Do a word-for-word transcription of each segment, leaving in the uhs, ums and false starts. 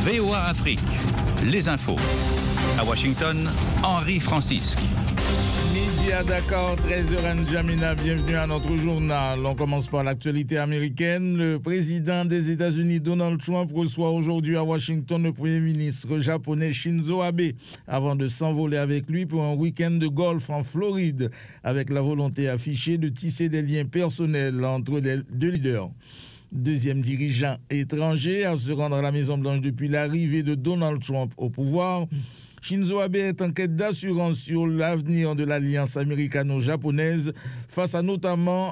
V O A Afrique, les infos. À Washington, Henri Francisque. Midi à Dakar, treize heures N'Djamena, bienvenue à notre journal. On commence par l'actualité américaine. Le président des États-Unis, Donald Trump, reçoit aujourd'hui à Washington le premier ministre japonais Shinzo Abe avant de s'envoler avec lui pour un week-end de golf en Floride, avec la volonté affichée de tisser des liens personnels entre les deux leaders. Deuxième dirigeant étranger à se rendre à la Maison-Blanche depuis l'arrivée de Donald Trump au pouvoir, Shinzo Abe est en quête d'assurance sur l'avenir de l'alliance américano-japonaise face à notamment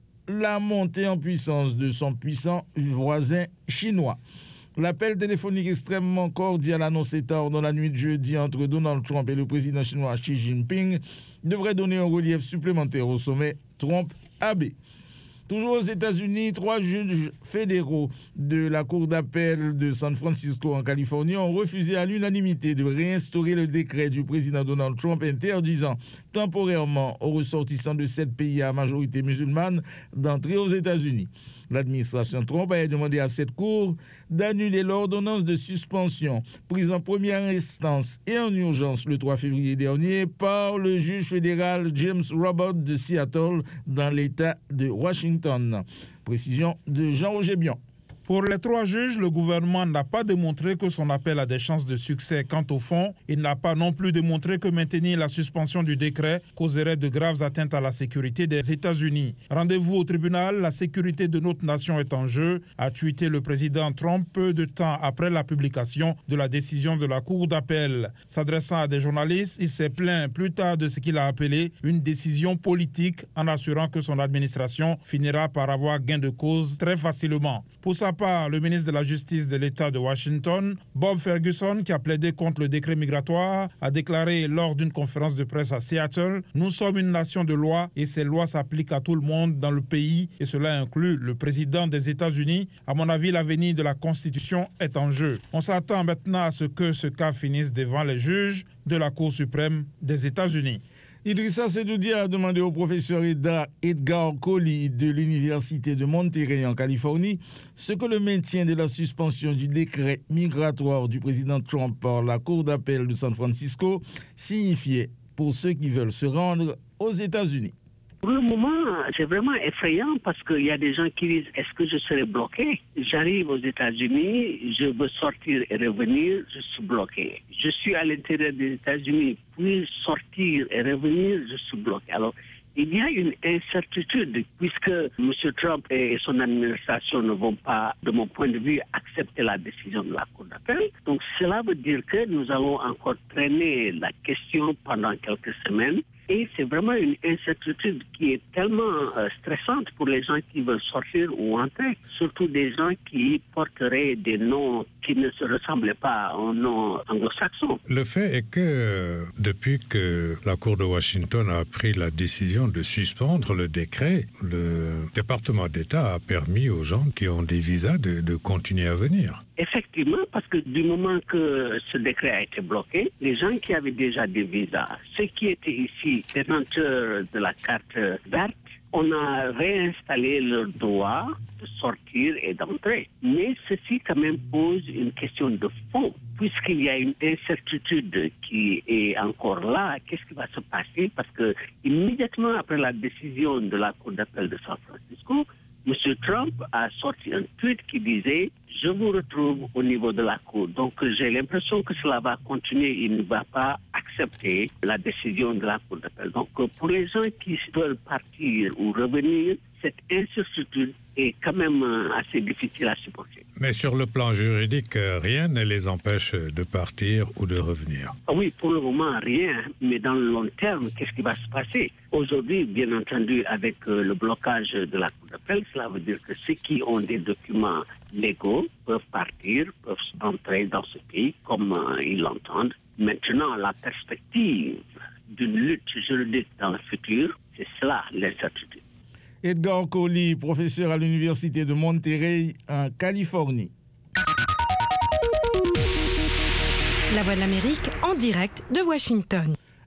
la montée en puissance de son puissant voisin chinois. L'appel téléphonique extrêmement cordial annoncé tard dans la nuit de jeudi entre Donald Trump et le président chinois Xi Jinping devrait donner un relief supplémentaire au sommet Trump-Abe. Toujours aux États-Unis, trois juges fédéraux de la Cour d'appel de San Francisco en Californie ont refusé à l'unanimité de réinstaurer le décret du président Donald Trump interdisant temporairement aux ressortissants de sept pays à majorité musulmane d'entrer aux États-Unis. L'administration Trump a demandé à cette cour d'annuler l'ordonnance de suspension prise en première instance et en urgence le trois février dernier par le juge fédéral James Robert de Seattle dans l'État de Washington. Précision de Jean-Roger Bion. Pour les trois juges, le gouvernement n'a pas démontré que son appel a des chances de succès. Quant au fond, il n'a pas non plus démontré que maintenir la suspension du décret causerait de graves atteintes à la sécurité des États-Unis. Rendez-vous au tribunal, la sécurité de notre nation est en jeu, a tweeté le président Trump peu de temps après la publication de la décision de la Cour d'appel. S'adressant à des journalistes, il s'est plaint plus tard de ce qu'il a appelé une décision politique en assurant que son administration finira par avoir gain de cause très facilement. Pour sa part, le ministre de la Justice de l'État de Washington, Bob Ferguson, qui a plaidé contre le décret migratoire, a déclaré lors d'une conférence de presse à Seattle « Nous sommes une nation de loi et ces lois s'appliquent à tout le monde dans le pays et cela inclut le président des États-Unis. À mon avis, l'avenir de la Constitution est en jeu. On s'attend maintenant à ce que ce cas finisse devant les juges de la Cour suprême des États-Unis. » Idrissa Sedoudi a demandé au professeur Edgar Colli de l'Université de Monterrey en Californie ce que le maintien de la suspension du décret migratoire du président Trump par la Cour d'appel de San Francisco signifiait pour ceux qui veulent se rendre aux États-Unis. Pour le moment, c'est vraiment effrayant parce qu'il y a des gens qui disent « Est-ce que je serai bloqué ?» J'arrive aux États-Unis, je veux sortir et revenir, je suis bloqué. Je suis à l'intérieur des États-Unis, puis sortir et revenir, je suis bloqué. Alors, il y a une incertitude puisque M. Trump et son administration ne vont pas, de mon point de vue, accepter la décision de la Cour d'appel. Donc, cela veut dire que nous allons encore traîner la question pendant quelques semaines. Et c'est vraiment une incertitude qui est tellement euh, stressante pour les gens qui veulent sortir ou entrer, surtout des gens qui porteraient des noms qui ne se ressemblaient pas aux noms anglo-saxons. Le fait est que depuis que la Cour de Washington a pris la décision de suspendre le décret, le département d'État a permis aux gens qui ont des visas de, de continuer à venir. Effectivement, parce que du moment que ce décret a été bloqué, les gens qui avaient déjà des visas, ceux qui étaient ici détenteurs de la carte verte, on a réinstallé leur droit de sortir et d'entrer. Mais ceci quand même pose une question de fond, puisqu'il y a une incertitude qui est encore là. Qu'est-ce qui va se passer? Parce que immédiatement après la décision de la Cour d'appel de San Francisco, M. Trump a sorti un tweet qui disait « Je vous retrouve au niveau de la Cour ». Donc j'ai l'impression que cela va continuer. Il ne va pas accepter la décision de la Cour d'appel. Donc pour les gens qui veulent partir ou revenir, cette incertitude est quand même assez difficile à supporter. Mais sur le plan juridique, rien ne les empêche de partir ou de revenir. Oui, pour le moment, rien. Mais dans le long terme, qu'est-ce qui va se passer? Aujourd'hui, bien entendu, avec euh, le blocage de la Cour d'appel, cela veut dire que ceux qui ont des documents légaux peuvent partir, peuvent entrer dans ce pays comme euh, ils l'entendent. Maintenant, la perspective d'une lutte juridique dans le futur, c'est cela l'incertitude. Edgar Colli, professeur à l'Université de Monterrey en Californie. La Voix de l'Amérique en direct de Washington.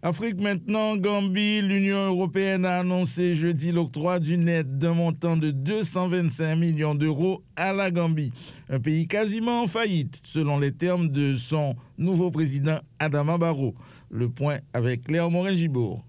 Afrique maintenant, Gambie, l'Union européenne a annoncé jeudi l'octroi d'une aide d'un montant de deux cent vingt-cinq millions d'euros à la Gambie, un pays quasiment en faillite selon les termes de son nouveau président Adama Barrow. Le point avec Claire Morin-Gibour.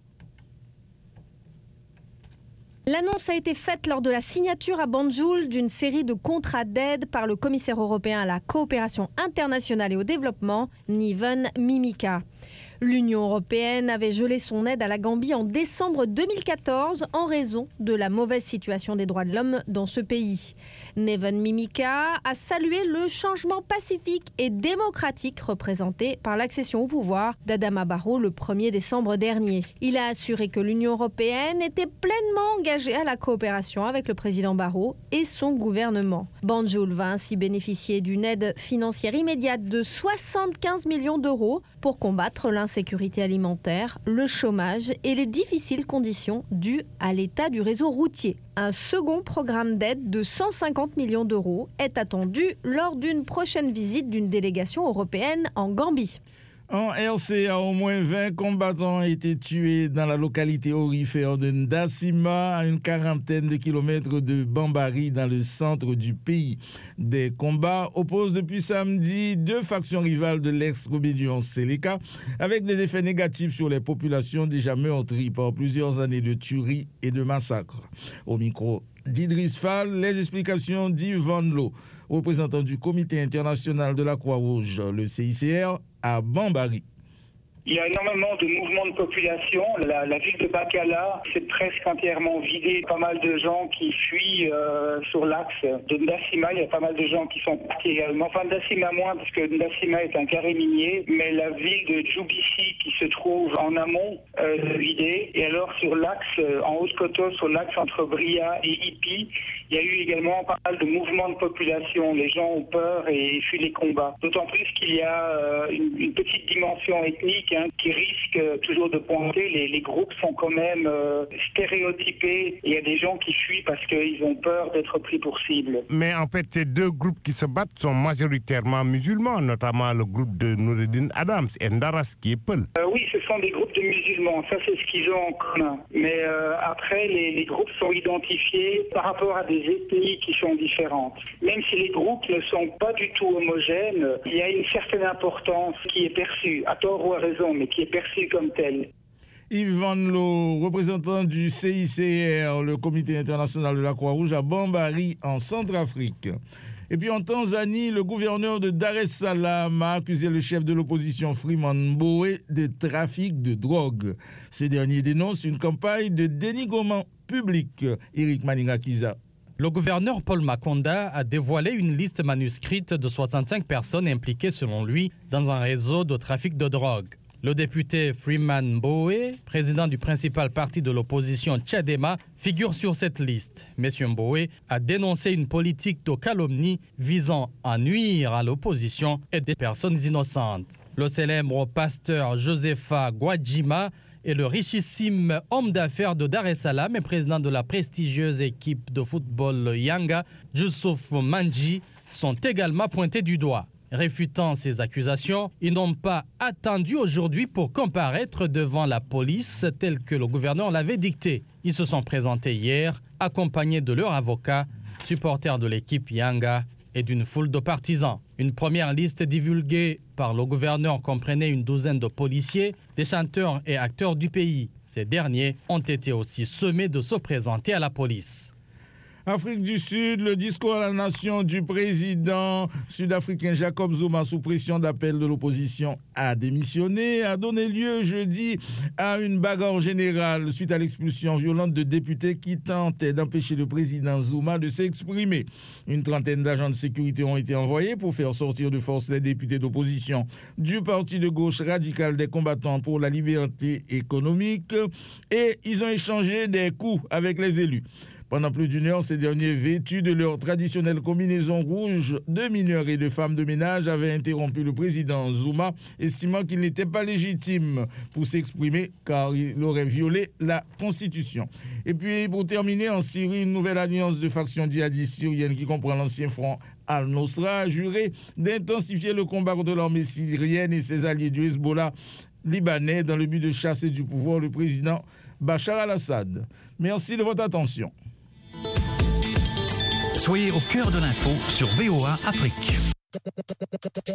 L'annonce a été faite lors de la signature à Banjul d'une série de contrats d'aide par le commissaire européen à la coopération internationale et au développement, Neven Mimica. L'Union européenne avait gelé son aide à la Gambie en décembre deux mille quatorze en raison de la mauvaise situation des droits de l'homme dans ce pays. Neven Mimica a salué le changement pacifique et démocratique représenté par l'accession au pouvoir d'Adama Barrow le premier décembre dernier. Il a assuré que l'Union européenne était pleinement engagée à la coopération avec le président Barrow et son gouvernement. Banjul va ainsi bénéficier d'une aide financière immédiate de soixante-quinze millions d'euros pour combattre l'insécurité alimentaire, le chômage et les difficiles conditions dues à l'état du réseau routier. Un second programme d'aide de cent cinquante millions d'euros est attendu lors d'une prochaine visite d'une délégation européenne en Gambie. En R C A, au moins vingt combattants ont été tués dans la localité aurifère de Ndassima, à une quarantaine de kilomètres de Bambari, dans le centre du pays. Des combats opposent depuis samedi deux factions rivales de l'ex-rébellion Seleka, avec des effets négatifs sur les populations déjà meurtries par plusieurs années de tueries et de massacres. Au micro d'Idriss Fall, les explications d'Yvan Lo, représentant du Comité international de la Croix-Rouge, le C I C R, à Bambari. Il y a énormément de mouvements de population. La, la ville de Bakala s'est presque entièrement vidée. Pas mal de gens qui fuient euh, sur l'axe de Ndassima. Il y a pas mal de gens qui sont partis également. Enfin, Ndassima moins, parce que Ndassima est un carré minier. Mais la ville de Djoubissi, qui se trouve en amont, euh, vidée. Et alors, sur l'axe, euh, en Haute-Koto, sur l'axe entre Bria et Ipi, il y a eu également pas mal de mouvements de population. Les gens ont peur et fuient les combats. D'autant plus qu'il y a euh, une, une petite dimension ethnique hein, qui risque euh, toujours de pointer. Les, les groupes sont quand même euh, stéréotypés. Il y a des gens qui fuient parce qu'ils ont peur d'être pris pour cible. Mais en fait, ces deux groupes qui se battent sont majoritairement musulmans, notamment le groupe de Noureddin Adams et Ndaras qui est Peul. Euh, oui, ce sont des groupes de musulmans. Ça, c'est ce qu'ils ont en commun. Mais euh, après, les, les groupes sont identifiés par rapport à des ethnies qui sont différentes. Même si les groupes ne sont pas du tout homogènes, il y a une certaine importance qui est perçue, à tort ou à raison, mais qui est perçue comme telle. Yvan Lo, représentant du C I C R, le Comité international de la Croix-Rouge, à Bambari, en Centrafrique. Et puis en Tanzanie, le gouverneur de Dar es Salaam a accusé le chef de l'opposition Freeman Mbowe de trafic de drogue. Ce dernier dénonce une campagne de dénigrement public. Eric Maninga-Kiza. Le gouverneur Paul Makonda a dévoilé une liste manuscrite de soixante-cinq personnes impliquées selon lui dans un réseau de trafic de drogue. Le député Freeman Mbowe, président du principal parti de l'opposition Tchadema, figure sur cette liste. M. Mbowe a dénoncé une politique de calomnie visant à nuire à l'opposition et des personnes innocentes. Le célèbre pasteur Josepha Gwajima et le richissime homme d'affaires de Dar es Salaam et président de la prestigieuse équipe de football Yanga, Youssouf Manji, sont également pointés du doigt. Réfutant ces accusations, ils n'ont pas attendu aujourd'hui pour comparaître devant la police tel que le gouverneur l'avait dicté. Ils se sont présentés hier, accompagnés de leurs avocats, supporters de l'équipe Yanga et d'une foule de partisans. Une première liste divulguée par le gouverneur comprenait une douzaine de policiers, des chanteurs et acteurs du pays. Ces derniers ont été aussi sommés de se présenter à la police. Afrique du Sud, le discours à la nation du président sud-africain Jacob Zuma sous pression d'appel de l'opposition a démissionné, a donné lieu jeudi à une bagarre générale suite à l'expulsion violente de députés qui tentaient d'empêcher le président Zuma de s'exprimer. Une trentaine d'agents de sécurité ont été envoyés pour faire sortir de force les députés d'opposition du parti de gauche radical des combattants pour la liberté économique et ils ont échangé des coups avec les élus. Pendant plus d'une heure, ces derniers, vêtus de leur traditionnelle combinaison rouge de mineurs et de femmes de ménage, avaient interrompu le président Zuma, estimant qu'il n'était pas légitime pour s'exprimer car il aurait violé la Constitution. Et puis, pour terminer, en Syrie, une nouvelle alliance de factions djihadistes syriennes qui comprend l'ancien front Al-Nosra a juré d'intensifier le combat contre l'armée syrienne et ses alliés du Hezbollah libanais dans le but de chasser du pouvoir le président Bachar al-Assad. Merci de votre attention. Soyez au cœur de l'info sur V O A Afrique.